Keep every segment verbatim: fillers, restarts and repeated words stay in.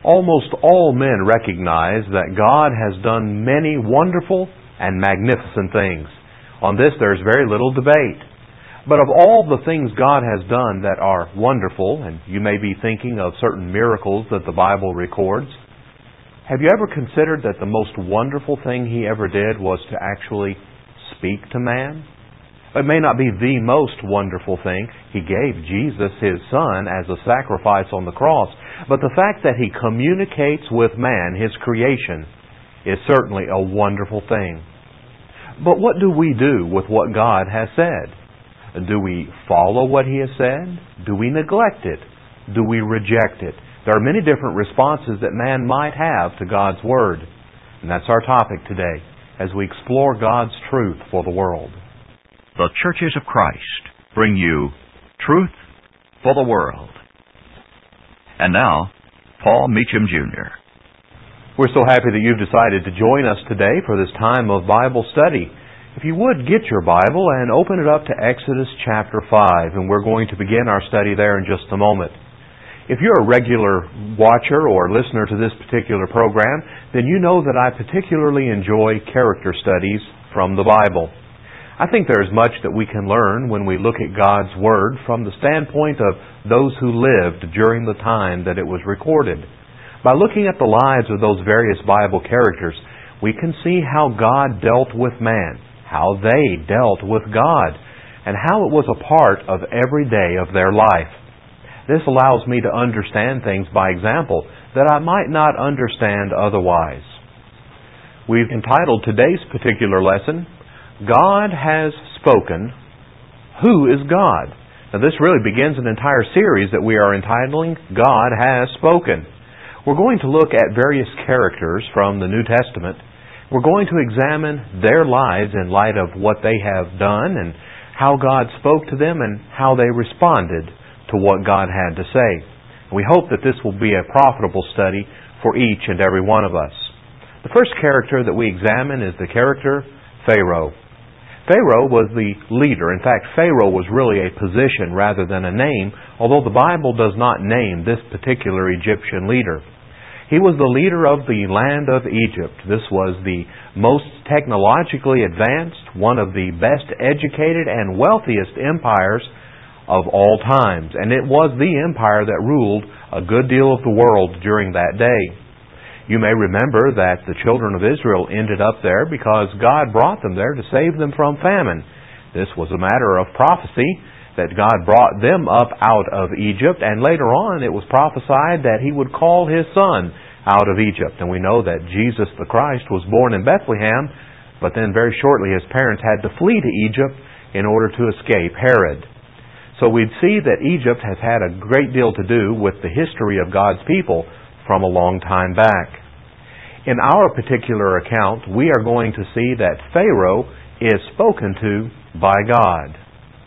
Almost all men recognize that God has done many wonderful and magnificent things. On this there is very little debate. But of all the things God has done that are wonderful, and you may be thinking of certain miracles that the Bible records, have you ever considered that the most wonderful thing He ever did was to actually speak to man? It may not be the most wonderful thing. He gave Jesus, His Son, as a sacrifice on the cross. But the fact that He communicates with man, His creation, is certainly a wonderful thing. But what do we do with what God has said? Do we follow what He has said? Do we neglect it? Do we reject it? There are many different responses that man might have to God's Word. And that's our topic today, as we explore God's truth for the world. The Churches of Christ bring you Truth for the World. And now, Paul Meacham, Junior We're so happy that you've decided to join us today for this time of Bible study. If you would, get your Bible and open it up to Exodus chapter five, and we're going to begin our study there in just a moment. If you're a regular watcher or listener to this particular program, then you know that I particularly enjoy character studies from the Bible. I think there is much that we can learn when we look at God's Word from the standpoint of those who lived during the time that it was recorded. By looking at the lives of those various Bible characters, we can see how God dealt with man, how they dealt with God, and how it was a part of every day of their life. This allows me to understand things by example that I might not understand otherwise. We've entitled today's particular lesson, God Has Spoken. Who is God? Now this really begins an entire series that we are entitling, God Has Spoken. We're going to look at various characters from the New Testament. We're going to examine their lives in light of what they have done and how God spoke to them and how they responded to what God had to say. We hope that this will be a profitable study for each and every one of us. The first character that we examine is the character Pharaoh. Pharaoh was the leader. In fact, Pharaoh was really a position rather than a name, although the Bible does not name this particular Egyptian leader. He was the leader of the land of Egypt. This was the most technologically advanced, one of the best educated and wealthiest empires of all times. And it was the empire that ruled a good deal of the world during that day. You may remember that the children of Israel ended up there because God brought them there to save them from famine. This was a matter of prophecy that God brought them up out of Egypt, and later on it was prophesied that He would call His Son out of Egypt. And we know that Jesus the Christ was born in Bethlehem, but then very shortly His parents had to flee to Egypt in order to escape Herod. So we'd see that Egypt has had a great deal to do with the history of God's people from a long time back. In our particular account, we are going to see that Pharaoh is spoken to by God.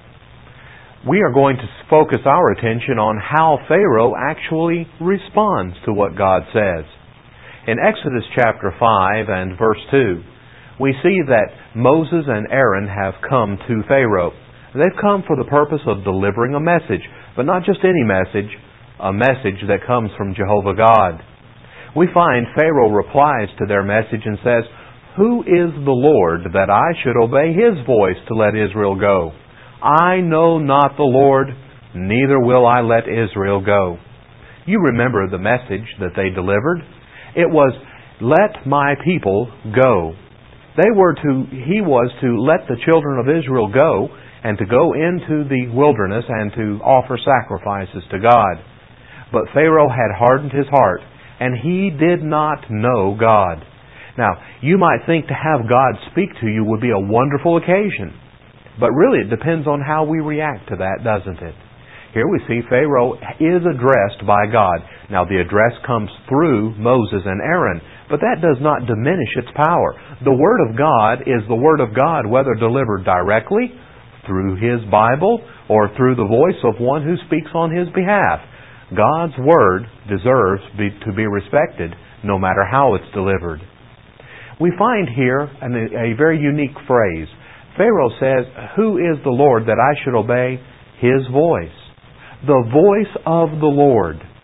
We are going to focus our attention on how Pharaoh actually responds to what God says. In Exodus chapter five and verse two, we see that Moses and Aaron have come to Pharaoh. They've come for the purpose of delivering a message, but not just any message, a message that comes from Jehovah God. We find Pharaoh replies to their message and says, "Who is the Lord that I should obey His voice to let Israel go? I know not the Lord, neither will I let Israel go." You remember the message that they delivered. It was, "Let my people go." They were to, He was to let the children of Israel go and to go into the wilderness and to offer sacrifices to God. But Pharaoh had hardened his heart, and he did not know God. Now, you might think to have God speak to you would be a wonderful occasion. But really it depends on how we react to that, doesn't it? Here we see Pharaoh is addressed by God. Now the address comes through Moses and Aaron, but that does not diminish its power. The Word of God is the Word of God, whether delivered directly through His Bible or through the voice of one who speaks on His behalf. God's Word deserves be, to be respected no matter how it's delivered. We find here an, a very unique phrase. Pharaoh says, "Who is the Lord that I should obey His voice?" The voice of the Lord.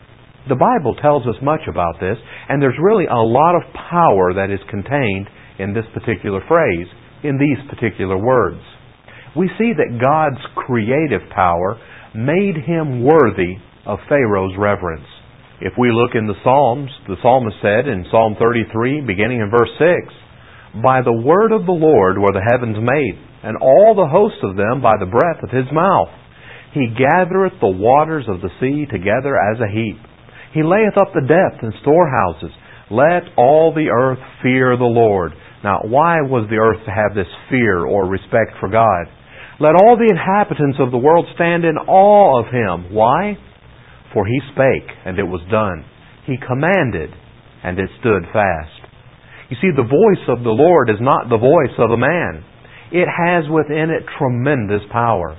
The Bible tells us much about this, and there's really a lot of power that is contained in this particular phrase, in these particular words. We see that God's creative power made him worthy of Pharaoh's reverence. If we look in the Psalms, the psalmist said in Psalm thirty-three, beginning in verse six, "By the word of the Lord were the heavens made, and all the hosts of them by the breath of His mouth. He gathereth the waters of the sea together as a heap. He layeth up the depth in storehouses. Let all the earth fear the Lord." Now, why was the earth to have this fear or respect for God? "Let all the inhabitants of the world stand in awe of Him." Why? "For He spake, and it was done. He commanded, and it stood fast." You see, the voice of the Lord is not the voice of a man. It has within it tremendous power.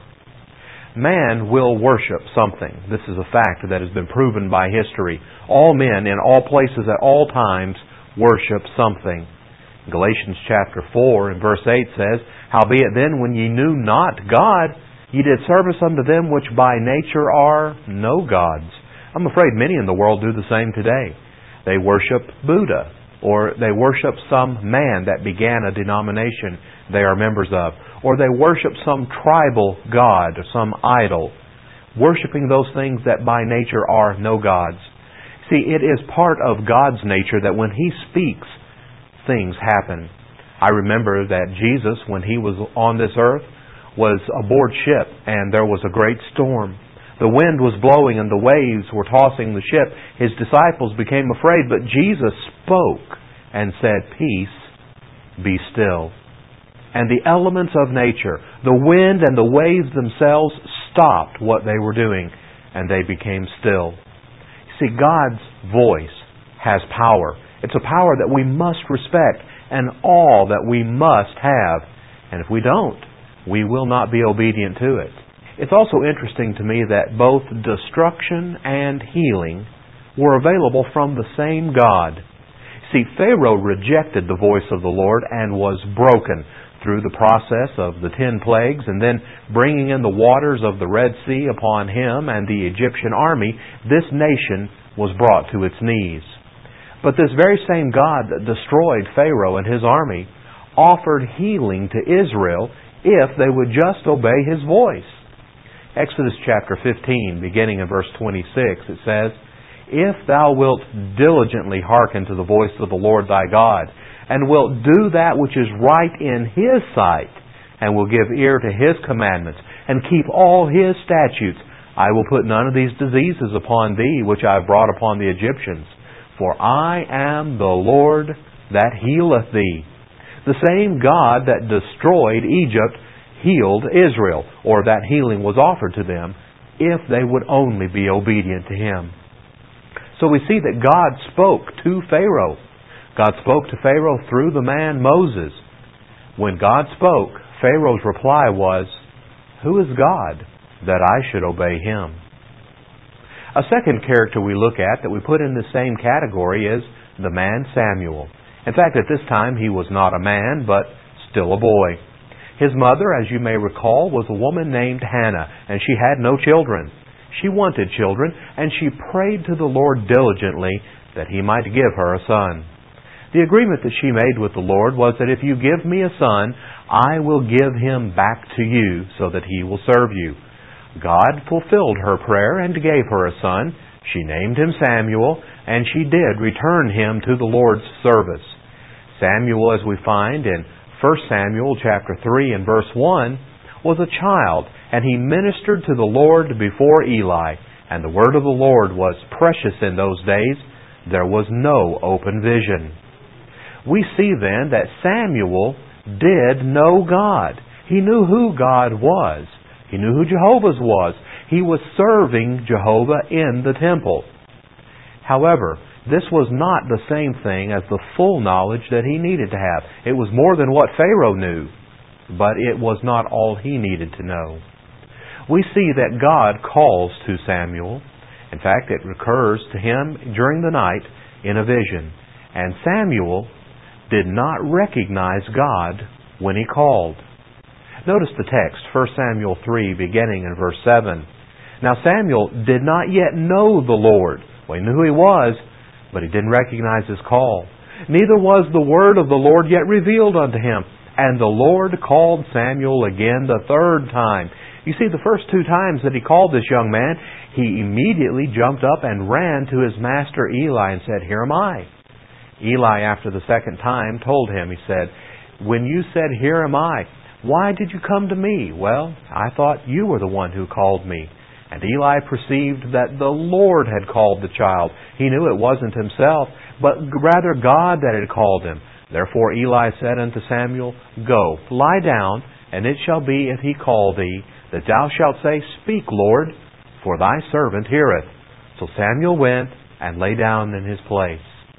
Man will worship something. This is a fact that has been proven by history. All men in all places at all times worship something. Galatians chapter four and verse eight says, "Howbeit then, when ye knew not God, ye did service unto them which by nature are no gods." I'm afraid many in the world do the same today. They worship Buddha, or they worship some man that began a denomination they are members of, or they worship some tribal god or some idol, worshiping those things that by nature are no gods. See, it is part of God's nature that when He speaks, things happen. I remember that Jesus, when He was on this earth, was aboard ship, and there was a great storm. The wind was blowing and the waves were tossing the ship. His disciples became afraid, but Jesus spoke and said, "Peace, be still." And the elements of nature, the wind and the waves themselves, stopped what they were doing, and they became still. See, God's voice has power. It's a power that we must respect, and awe that we must have. And if we don't, we will not be obedient to it. It's also interesting to me that both destruction and healing were available from the same God. See, Pharaoh rejected the voice of the Lord and was broken through the process of the ten plagues, and then bringing in the waters of the Red Sea upon him and the Egyptian army. This nation was brought to its knees. But this very same God that destroyed Pharaoh and his army offered healing to Israel if they would just obey His voice. Exodus chapter fifteen, beginning in verse twenty-six, it says, "If thou wilt diligently hearken to the voice of the Lord thy God, and wilt do that which is right in His sight, and will give ear to His commandments, and keep all His statutes, I will put none of these diseases upon thee, which I have brought upon the Egyptians. For I am the Lord that healeth thee." The same God that destroyed Egypt healed Israel, or that healing was offered to them, if they would only be obedient to Him. So we see that God spoke to Pharaoh. God spoke to Pharaoh through the man Moses. When God spoke, Pharaoh's reply was, "Who is God that I should obey Him?" A second character we look at that we put in the same category is the man Samuel. In fact, at this time he was not a man, but still a boy. His mother, as you may recall, was a woman named Hannah, and she had no children. She wanted children, and she prayed to the Lord diligently that He might give her a son. The agreement that she made with the Lord was that if you give me a son, I will give him back to you so that he will serve you. God fulfilled her prayer and gave her a son. She named him Samuel, and she did return him to the Lord's service. Samuel, as we find in First Samuel chapter three and verse one, was a child, and he ministered to the Lord before Eli. And the word of the Lord was precious in those days. There was no open vision. We see then that Samuel did know God. He knew who God was. He knew who Jehovah was. He was serving Jehovah in the temple. However, this was not the same thing as the full knowledge that he needed to have. It was more than what Pharaoh knew, but it was not all he needed to know. We see that God calls to Samuel. In fact, it recurs to him during the night in a vision. And Samuel did not recognize God when he called. Notice the text, First Samuel three, beginning in verse seven. Now Samuel did not yet know the Lord, Well, he knew who he was, but he didn't recognize his call. Neither was the word of the Lord yet revealed unto him. And the Lord called Samuel again the third time. You see, the first two times that he called this young man, he immediately jumped up and ran to his master Eli and said, "Here am I." Eli, after the second time, told him, he said, "When you said, 'Here am I,' why did you come to me?" "Well, I thought you were the one who called me." And Eli perceived that the Lord had called the child. He knew it wasn't himself, but rather God that had called him. Therefore Eli said unto Samuel, "Go, lie down, and it shall be, if he call thee, that thou shalt say, 'Speak, Lord, for thy servant heareth.'" So Samuel went and lay down in his place.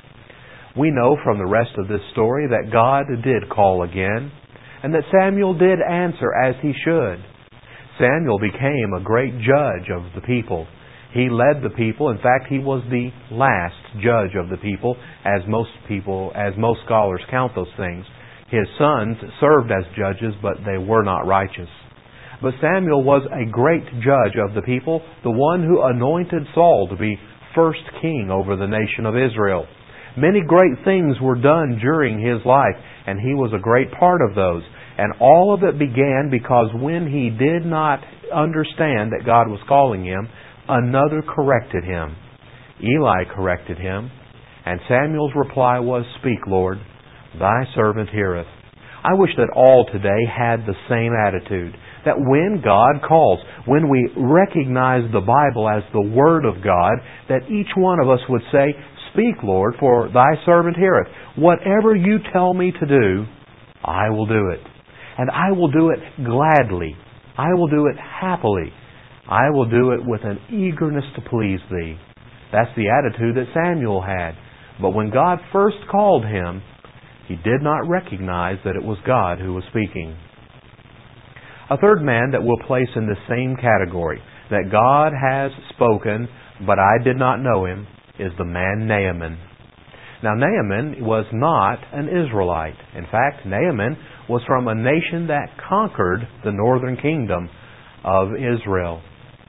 We know from the rest of this story that God did call again, and that Samuel did answer as he should. Samuel became a great judge of the people. He led the people. In fact, he was the last judge of the people, as most people, as most scholars count those things. His sons served as judges, but they were not righteous. But Samuel was a great judge of the people, the one who anointed Saul to be first king over the nation of Israel. Many great things were done during his life, and he was a great part of those. And all of it began because when he did not understand that God was calling him, another corrected him. Eli corrected him, and Samuel's reply was, "Speak, Lord, thy servant heareth." I wish that all today had the same attitude, that when God calls, when we recognize the Bible as the Word of God, that each one of us would say, "Speak, Lord, for thy servant heareth. Whatever you tell me to do, I will do it. And I will do it gladly. I will do it happily. I will do it with an eagerness to please thee." That's the attitude that Samuel had. But when God first called him, he did not recognize that it was God who was speaking. A third man that we'll place in the same category, that God has spoken, but I did not know him, is the man Naaman. Now, Naaman was not an Israelite. In fact, Naaman was from a nation that conquered the northern kingdom of Israel.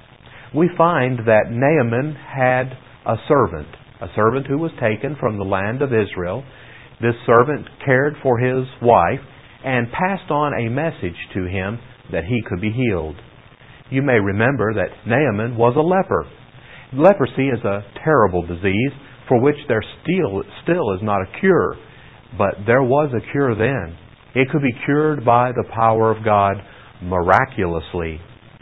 We find that Naaman had a servant, a servant who was taken from the land of Israel. This servant cared for his wife and passed on a message to him that he could be healed. You may remember that Naaman was a leper. Leprosy is a terrible disease for which there still, still is not a cure. But there was a cure then. It could be cured by the power of God miraculously.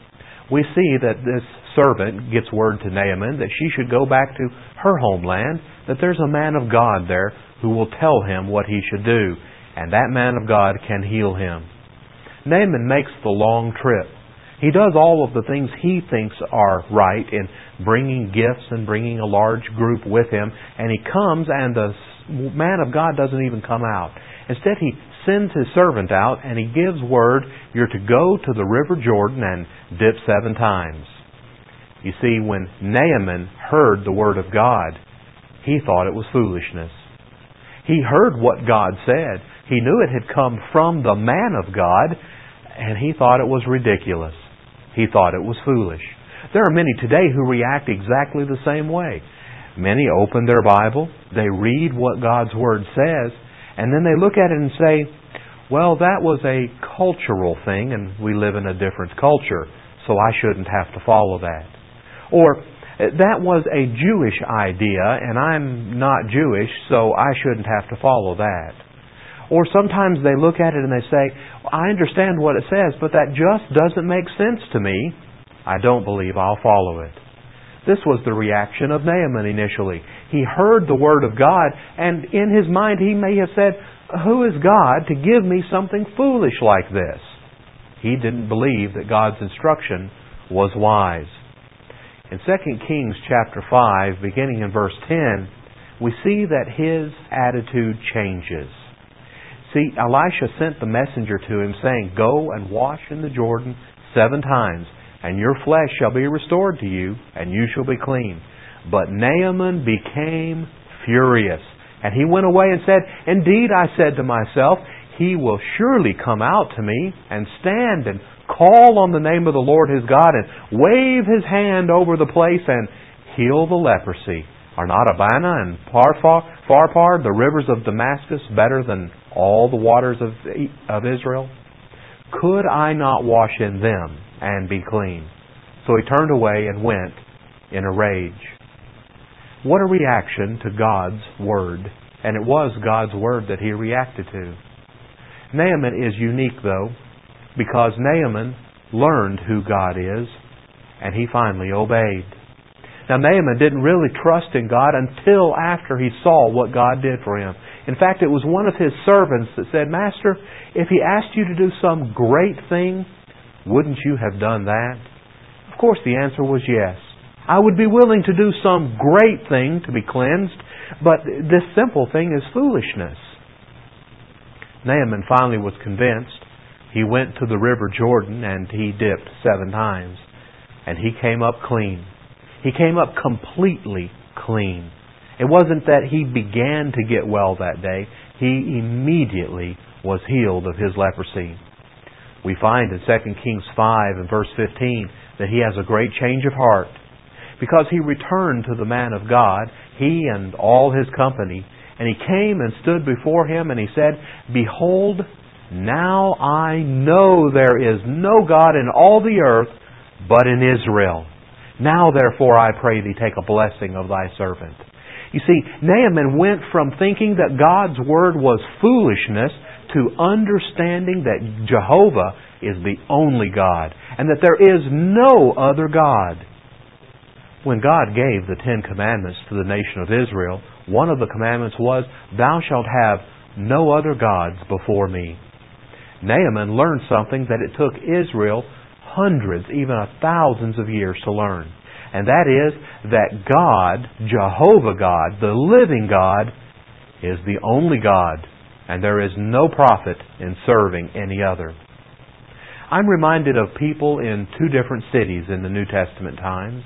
We see that this servant gets word to Naaman that she should go back to her homeland, that there's a man of God there who will tell him what he should do, and that man of God can heal him. Naaman makes the long trip. He does all of the things he thinks are right in bringing gifts and bringing a large group with him, and he comes and the man of God doesn't even come out. Instead, he sends his servant out and he gives word, "You're to go to the river Jordan and dip seven times." You see, when Naaman heard the word of God, he thought it was foolishness. He heard what God said. He knew it had come from the man of God, and he thought it was ridiculous. He thought it was foolish. There are many today who react exactly the same way. Many open their Bible, they read what God's Word says, and then they look at it and say, "Well, that was a cultural thing, and we live in a different culture, so I shouldn't have to follow that." Or, "That was a Jewish idea, and I'm not Jewish, so I shouldn't have to follow that." Or sometimes they look at it and they say, "I understand what it says, but that just doesn't make sense to me. I don't believe I'll follow it." This was the reaction of Naaman initially. He heard the Word of God, and in his mind he may have said, "Who is God to give me something foolish like this?" He didn't believe that God's instruction was wise. In Second Kings chapter five, beginning in verse ten, we see that his attitude changes. See, Elisha sent the messenger to him, saying, "Go and wash in the Jordan seven times, and your flesh shall be restored to you, and you shall be clean." But Naaman became furious, and he went away and said, "Indeed, I said to myself, he will surely come out to me, and stand and call on the name of the Lord his God, and wave his hand over the place, and heal the leprosy. Are not Abana and Pharpar, Pharpar, the rivers of Damascus, better than all the waters of, of Israel? Could I not wash in them and be clean? So he turned away and went in a rage. What a reaction to God's Word. And it was God's Word that he reacted to. Naaman is unique, though, because Naaman learned who God is, and he finally obeyed. Now, Naaman didn't really trust in God until after he saw what God did for him. In fact, it was one of his servants that said, Master, if he asked you to do some great thing, wouldn't you have done that? Of course, the answer was yes. I would be willing to do some great thing to be cleansed, but this simple thing is foolishness. Naaman finally was convinced. He went to the river Jordan and he dipped seven times. And he came up clean. He came up completely clean. It wasn't that he began to get well that day. He immediately was healed of his leprosy. We find in Second Kings five and verse fifteen that he has a great change of heart. Because he returned to the man of God, he and all his company, and he came and stood before him and he said, Behold, now I know there is no God in all the earth but in Israel. Now therefore I pray thee take a blessing of thy servant. You see, Naaman went from thinking that God's Word was foolishness to understanding that Jehovah is the only God and that there is no other God. When God gave the Ten Commandments to the nation of Israel, one of the commandments was, Thou shalt have no other gods before me. Naaman learned something that it took Israel hundreds, even thousands of years to learn. And that is that God, Jehovah God, the living God, is the only God, and there is no profit in serving any other. I'm reminded of people in two different cities in the New Testament times.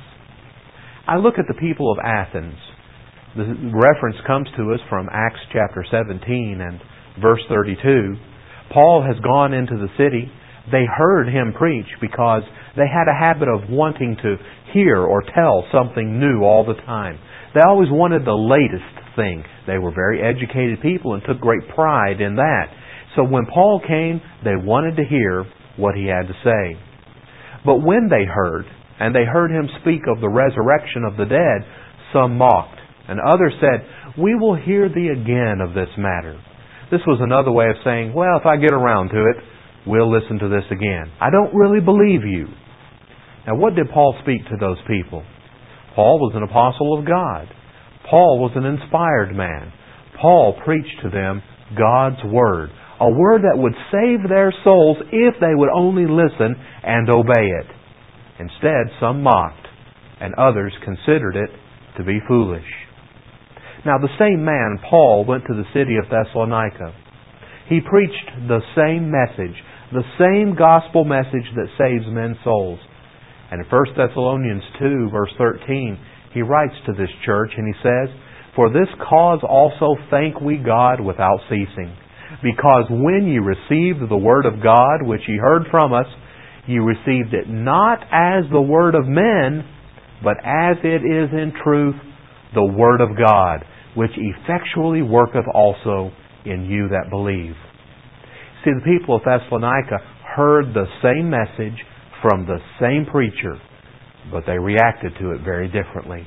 I look at the people of Athens. The reference comes to us from Acts chapter seventeen and verse thirty-two. Paul has gone into the city. They heard him preach because they had a habit of wanting to hear or tell something new all the time. They always wanted the latest thing. They were very educated people and took great pride in that. So when Paul came, they wanted to hear what he had to say. But when they heard, and they heard him speak of the resurrection of the dead, some mocked, and others said, We will hear thee again of this matter. This was another way of saying, well, if I get around to it, we'll listen to this again. I don't really believe you. Now, what did Paul speak to those people? Paul was an apostle of God. Paul was an inspired man. Paul preached to them God's Word, a Word that would save their souls if they would only listen and obey it. Instead, some mocked, and others considered it to be foolish. Now, the same man, Paul, went to the city of Thessalonica. He preached the same message, the same gospel message that saves men's souls. And in First Thessalonians two, verse thirteen, he writes to this church and he says, For this cause also thank we God without ceasing, because when ye received the word of God, which ye heard from us, ye received it not as the word of men, but as it is in truth the word of God, which effectually worketh also in you that believe. See, the people of Thessalonica heard the same message from the same preacher, but they reacted to it very differently.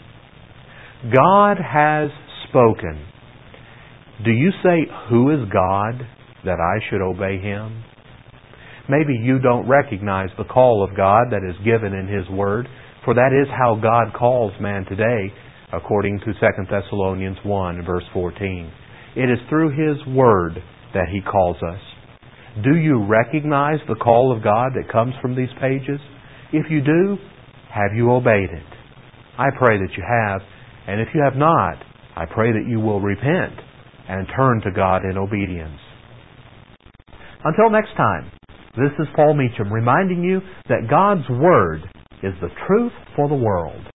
God has spoken. Do you say, Who is God, that I should obey Him? Maybe you don't recognize the call of God that is given in His Word, for that is how God calls man today, according to Second Thessalonians one, verse fourteen. It is through His Word that He calls us. Do you recognize the call of God that comes from these pages? If you do, have you obeyed it? I pray that you have, and if you have not, I pray that you will repent and turn to God in obedience. Until next time, this is Paul Meacham reminding you that God's Word is the truth for the world.